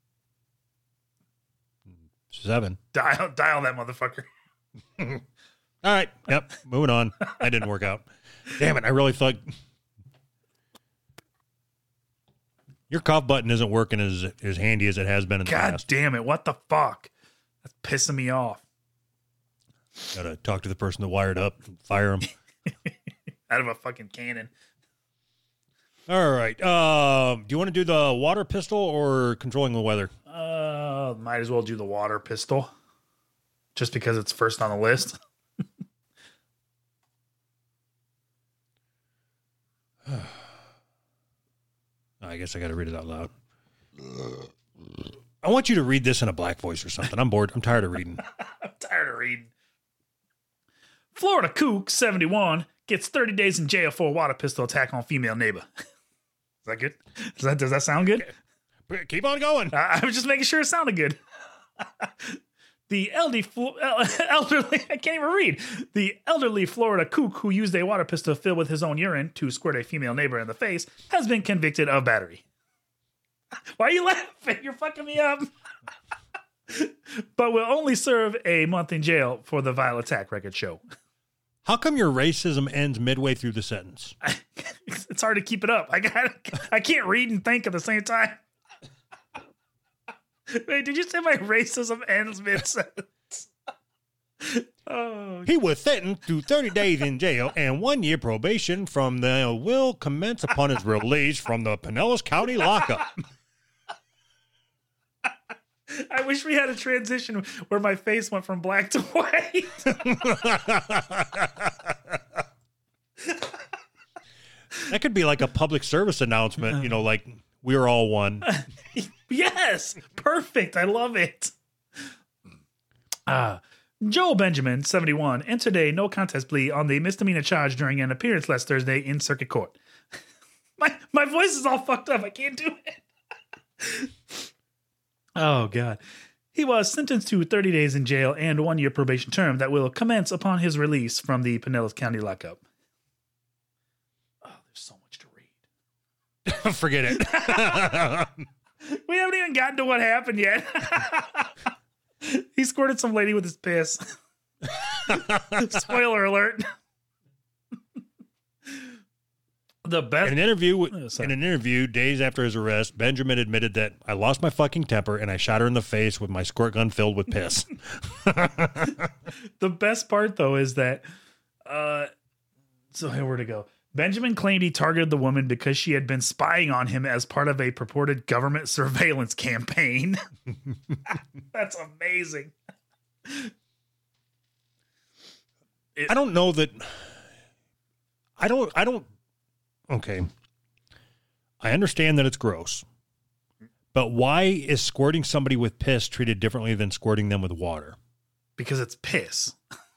7. Dial that motherfucker. All right. Yep. Moving on. That didn't work out. Damn it. I really thought your cough button isn't working as handy as it has been in the God past. damn it. What the fuck? That's pissing me off. Got to talk to the person that wired up and fire him. Out of a fucking cannon. All right. Do you want to do the water pistol or controlling the weather? Might as well do the water pistol. Just because it's first on the list. I guess I got to read it out loud. I want you to read this in a black voice or something. I'm bored. I'm tired of reading. I'm tired of reading. Florida Kook 71 gets 30 days in jail for a water pistol attack on female neighbor. Is that good? Does that sound good? Keep on going. I was just making sure it sounded good. The elderly, I can't even read. The elderly Florida kook who used a water pistol filled with his own urine to squirt a female neighbor in the face has been convicted of battery. Why are you laughing? You're fucking me up. But will only serve a month in jail for the vile attack, record show. How come your racism ends midway through the sentence? It's hard to keep it up. I can't read and think at the same time. Wait, did you say my racism ends mid-sentence? Oh, He was sentenced to 30 days in jail and 1 year probation from the will commence upon his release from the Pinellas County lockup. I wish we had a transition where my face went from black to white. That could be like a public service announcement, you know, like we're all one. Yes, perfect. I love it. Joel Benjamin, 71, and today no contest plea on the misdemeanor charge during an appearance last Thursday in circuit court. My voice is all fucked up. I can't do it. Oh, God. He was sentenced to 30 days in jail and 1 year probation term that will commence upon his release from the Pinellas County lockup. Oh, there's so much to read. Forget it. We haven't even gotten to what happened yet. He squirted some lady with his piss. Spoiler alert. The best. In an interview days after his arrest, Benjamin admitted that I lost my fucking temper and I shot her in the face with my squirt gun filled with piss. The best part, though, is that so where to go? Benjamin claimed he targeted the woman because she had been spying on him as part of a purported government surveillance campaign. That's amazing. I don't know that. I don't. Okay. I understand that it's gross. But why is squirting somebody with piss treated differently than squirting them with water? Because it's piss.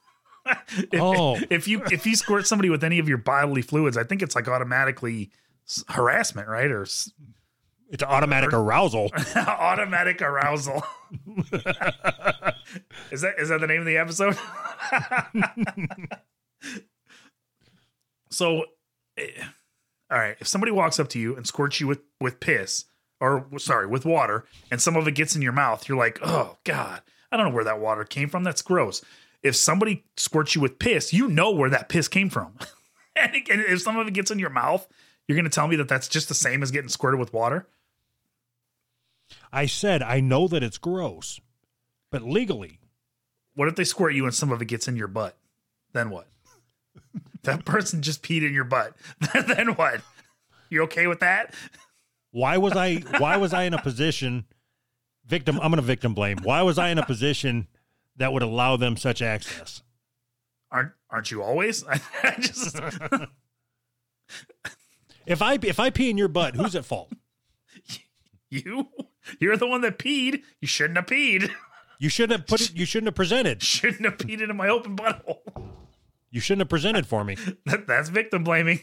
If you squirt somebody with any of your bodily fluids, I think it's like automatically harassment, right? Or it's automatic arousal. Automatic arousal. Is that the name of the episode? So, all right, if somebody walks up to you and squirts you with piss, with water, and some of it gets in your mouth, you're like, oh God, I don't know where that water came from. That's gross. If somebody squirts you with piss, you know where that piss came from. And if some of it gets in your mouth, you're going to tell me that that's just the same as getting squirted with water? I said, I know that it's gross, but legally. What if they squirt you and some of it gets in your butt? Then what? That person just peed in your butt. Then what? You okay with that? Why was I in a position I'm going to victim blame. Why was I in a position that would allow them such access? Aren't you always? I just If I pee in your butt, who's at fault? You're the one that peed. You shouldn't have peed. You shouldn't have presented. Shouldn't have peed into my open butthole. You shouldn't have presented for me. That's victim blaming.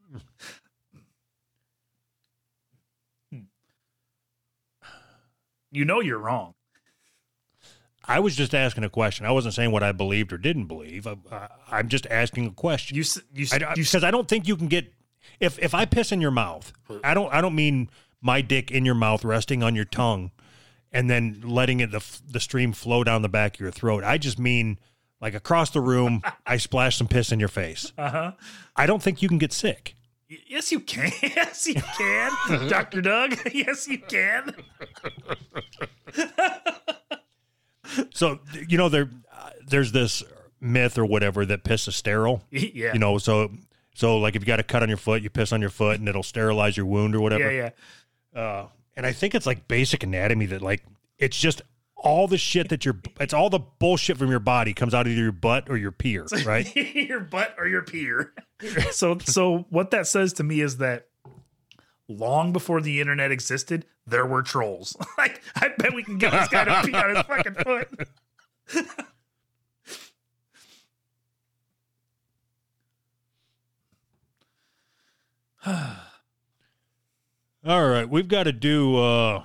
You know you're wrong. I was just asking a question. I wasn't saying what I believed or didn't believe. I'm just asking a question. Because I don't think you can get if I piss in your mouth. I don't mean my dick in your mouth resting on your tongue and then letting the stream flow down the back of your throat. I just mean like across the room. I splash some piss in your face. I don't think you can get sick. Yes, you can. Yes, you can, Dr. Doug. Yes, you can. So, you know, there's this myth or whatever that piss is sterile. Yeah. You know, so like if you got a cut on your foot, you piss on your foot and it'll sterilize your wound or whatever. Yeah. And I think it's like basic anatomy that like, it's just all the shit it's all the bullshit from your body comes out of either your butt or your peer, right? Your butt or your peer. So what that says to me is that long before the internet existed, there were trolls. Like, I bet we can get this guy to pee on his fucking foot. All right, we've got to do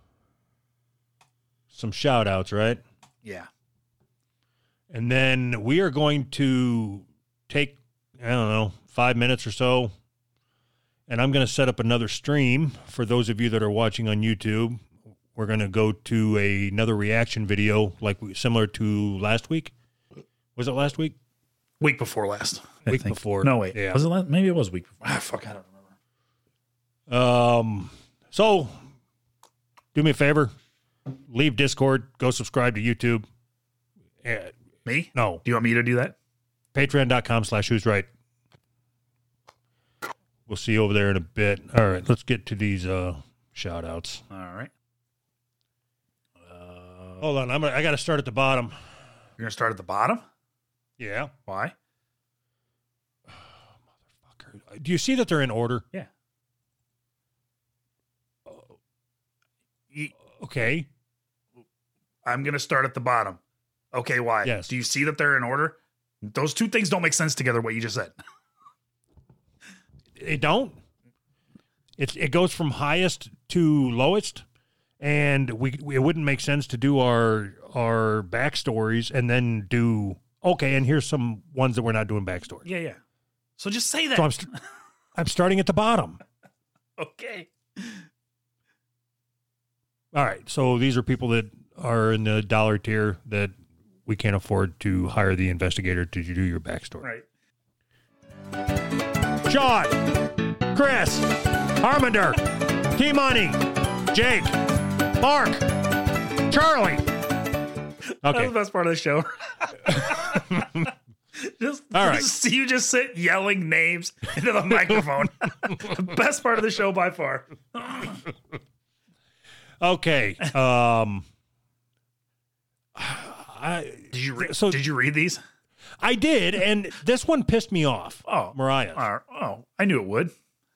some shout outs, right? Yeah. And then we are going to take, 5 minutes or so, and I'm going to set up another stream for those of you that are watching on YouTube. We're going to go to another reaction video similar to last week. Was it last week? Week before last. Week before. No, wait. Yeah. Was it last? Maybe it was week before. Fuck, I don't remember. So do me a favor, leave Discord, go subscribe to YouTube. Me? No. Do you want me to do that? Patreon.com/who's right. We'll see you over there in a bit. All right, let's get to these shout outs. All right. Hold on, I got to start at the bottom. You're going to start at the bottom? Yeah. Why? Motherfucker. Do you see that they're in order? Yeah. Okay. I'm going to start at the bottom. Okay, why? Yes. Do you see that they're in order? Those two things don't make sense together, what you just said. It don't. It goes from highest to lowest, and it wouldn't make sense to do our backstories and then do okay. And here's some ones that we're not doing backstories. Yeah. So just say that. So I'm starting at the bottom. Okay. All right. So these are people that are in the dollar tier that we can't afford to hire the investigator to do your backstory. Right. Sean, Chris, Harmander, T-Money, Jake, Mark, Charlie. That's Okay. the best part of the show. All right. See you just sit yelling names into the microphone. The best part of the show by far. Okay. Did you read these? I did, and this one pissed me off. Oh, Mariah. I knew it would.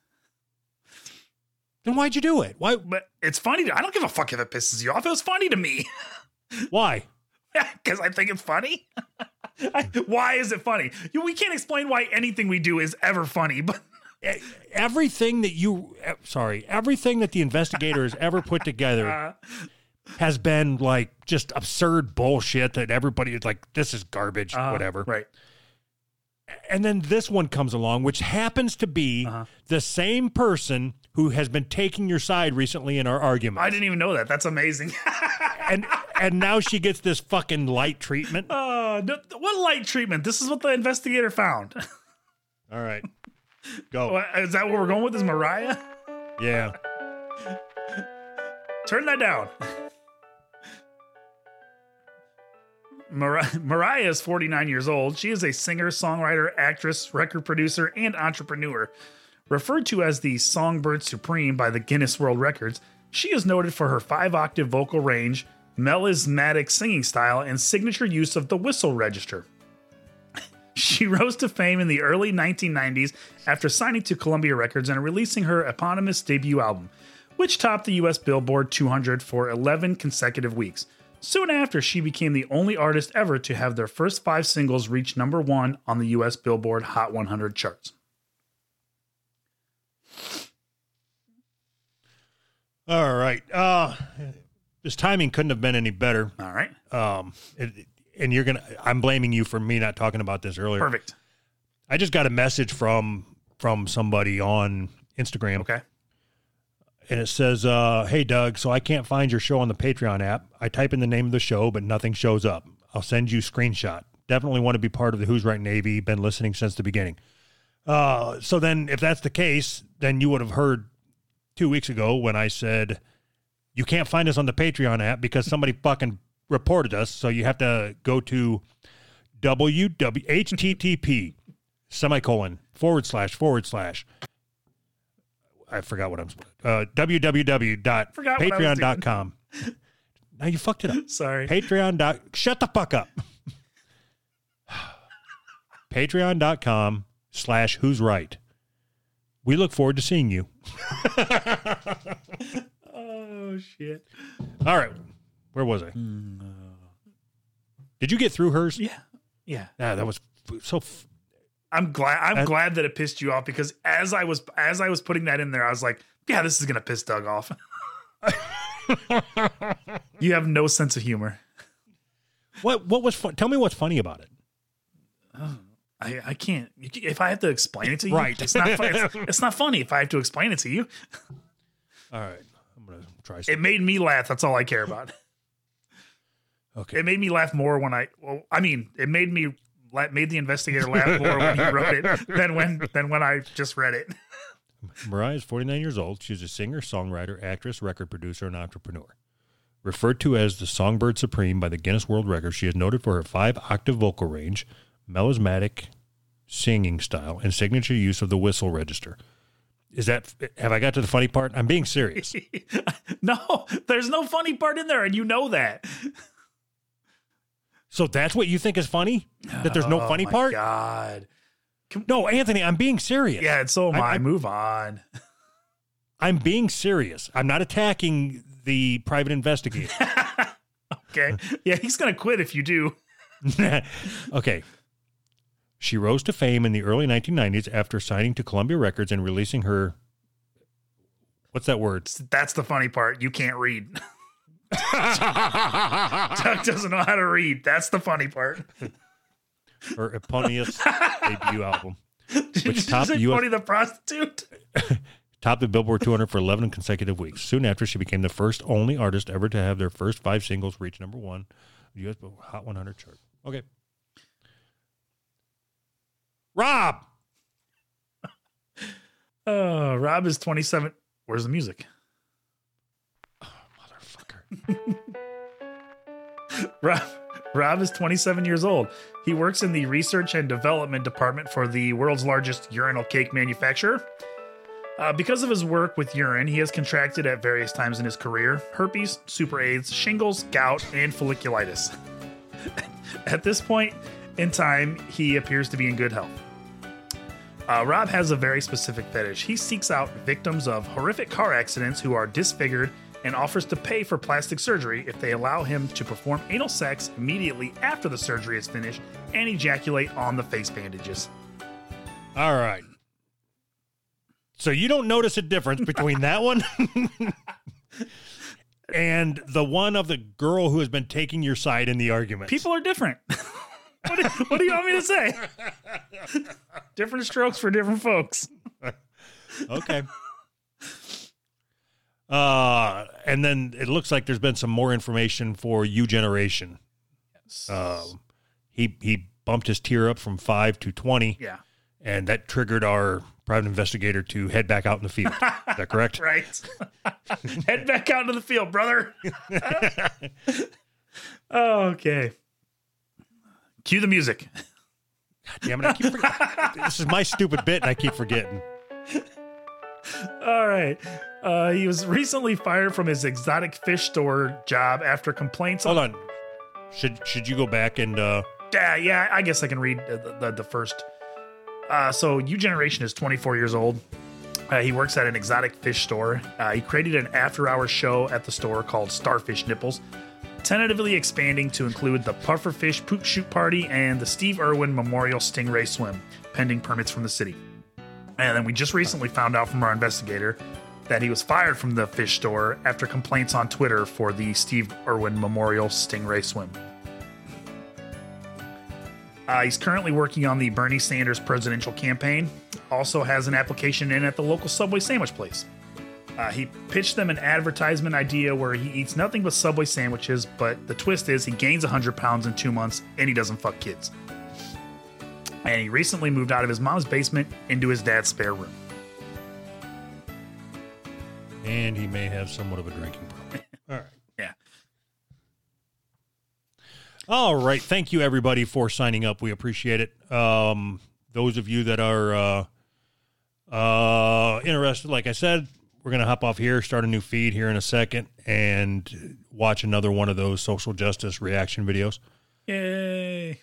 Then why'd you do it? Why? But it's funny. I don't give a fuck if it pisses you off. It was funny to me. Why? Because I think it's funny. Why is it funny? We can't explain why anything we do is ever funny, but everything that the investigator has ever put together has been like just absurd bullshit that everybody is like, this is garbage, whatever. Right. And then this one comes along, which happens to be the same person who has been taking your side recently in our argument. I didn't even know that. That's amazing. and now she gets this fucking light treatment. What light treatment? This is what the investigator found. All right. Go. Is that what we're going with? Is Mariah? Yeah. Turn that down. Mariah is 49 years old. She is a singer, songwriter, actress, record producer, and entrepreneur. Referred to as the Songbird Supreme by the Guinness World Records, she is noted for her 5-octave vocal range, melismatic singing style, and signature use of the whistle register. She rose to fame in the early 1990s after signing to Columbia Records and releasing her eponymous debut album, which topped the US Billboard 200 for 11 consecutive weeks. Soon after, she became the only artist ever to have their first 5 singles reach number 1 on the US Billboard Hot 100 charts. All right. This timing couldn't have been any better. All right. And I'm blaming you for me not talking about this earlier. Perfect. I just got a message from somebody on Instagram. Okay. And it says, hey, Doug, so I can't find your show on the Patreon app. I type in the name of the show, but nothing shows up. I'll send you a screenshot. Definitely want to be part of the Who's Right Navy. Been listening since the beginning. So then if that's the case, then you would have heard 2 weeks ago when I said, you can't find us on the Patreon app because somebody fucking reported us. So you have to go to http:// I forgot what I'm www.patreon.com. Now you fucked it up. Sorry. Shut the fuck up. Patreon.com/who's right. We look forward to seeing you. Oh, shit. All right. Where was I? Did you get through hers? Yeah. Yeah. That was so. I'm glad that it pissed you off because as I was putting that in there, I was like, yeah, this is going to piss Doug off. You have no sense of humor. What was fun? Tell me what's funny about it. I can't. If I have to explain it to you, right? It's not funny if I have to explain it to you. All right, I'm gonna try something. It made me laugh. That's all I care about. Okay. It made me laugh more when it made the investigator laugh more when he wrote it than when I just read it. Mariah is 49 years old. She's a singer, songwriter, actress, record producer, and entrepreneur. Referred to as the Songbird Supreme by the Guinness World Records, she is noted for her 5-octave vocal range, melismatic singing style, and signature use of the whistle register. Have I got to the funny part? I'm being serious. No, there's no funny part in there, and you know that. So that's what you think is funny? That there's no funny part? God. No, Anthony, I'm being serious. Yeah, and so am I. Move on. I'm being serious. I'm not attacking the private investigator. Okay. Yeah, he's going to quit if you do. Okay. She rose to fame in the early 1990s after signing to Columbia Records and releasing her... What's that word? That's the funny part. You can't read. Chuck doesn't know how to read. That's the funny part. Her eponymous debut album. Which topped Pony the Prostitute? Topped the Billboard 200 for 11 consecutive weeks. Soon after, she became the first only artist ever to have their first 5 singles reach number 1 U.S. Hot 100 chart. Okay. Rob! Rob is 27. Where's the music? Oh, motherfucker. Rob is 27 years old. He works in the research and development department for the world's largest urinal cake manufacturer. Because of his work with urine, he has contracted at various times in his career herpes, super AIDS, shingles, gout, and folliculitis. At this point in time, he appears to be in good health. Rob has a very specific fetish. He seeks out victims of horrific car accidents who are disfigured and offers to pay for plastic surgery if they allow him to perform anal sex immediately after the surgery is finished and ejaculate on the face bandages. All right. So you don't notice a difference between that one and the one of the girl who has been taking your side in the argument. People are different. What do you want me to say? Different strokes for different folks. Okay. And then it looks like there's been some more information for U Generation. Yes. He bumped his tier up from 5 to 20. Yeah. And that triggered our private investigator to head back out in the field. Is that correct? Right. Head back out into the field, brother. Okay. Cue the music. God damn it. I keep forgetting. This is my stupid bit, and I keep forgetting. All right. He was recently fired from his exotic fish store job after complaints. Hold on. Should you go back and... Yeah, I guess I can read the first... So U Generation is 24 years old. He works at an exotic fish store. He created an after-hours show at the store called Starfish Nipples, tentatively expanding to include the Pufferfish Poop Shoot Party and the Steve Irwin Memorial Stingray Swim, pending permits from the city. And then we just recently found out from our investigator that he was fired from the fish store after complaints on Twitter for the Steve Irwin Memorial Stingray Swim. He's currently working on the Bernie Sanders presidential campaign. Also has an application in at the local Subway sandwich place. He pitched them an advertisement idea where he eats nothing but Subway sandwiches, but the twist is he gains 100 pounds in 2 months and he doesn't fuck kids. And he recently moved out of his mom's basement into his dad's spare room. And he may have somewhat of a drinking problem. All right. Yeah. All right. Thank you, everybody, for signing up. We appreciate it. Those of you that are interested, like I said, we're going to hop off here, start a new feed here in a second, and watch another one of those social justice reaction videos. Yay.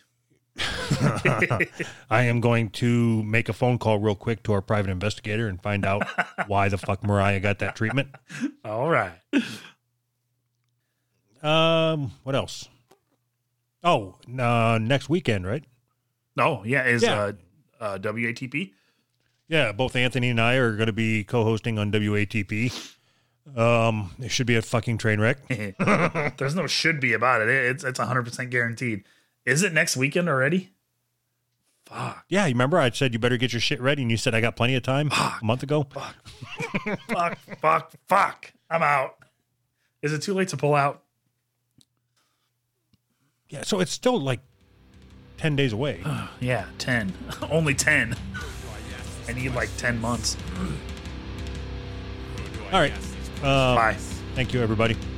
I am going to make a phone call real quick to our private investigator and find out why the fuck Mariah got that treatment. All right. What else? Oh, next weekend, right? Oh, yeah. Is WATP? Yeah, both Anthony and I are going to be co-hosting on WATP. It should be a fucking train wreck. There's no should be about it. It's 100% guaranteed. Is it next weekend already? Fuck. Yeah, you remember I said you better get your shit ready, and you said I got plenty of time a month ago? Fuck. I'm out. Is it too late to pull out? Yeah, so it's still like 10 days away. Yeah, 10. Only 10. I need like 10 months. All right. Bye. Thank you, everybody.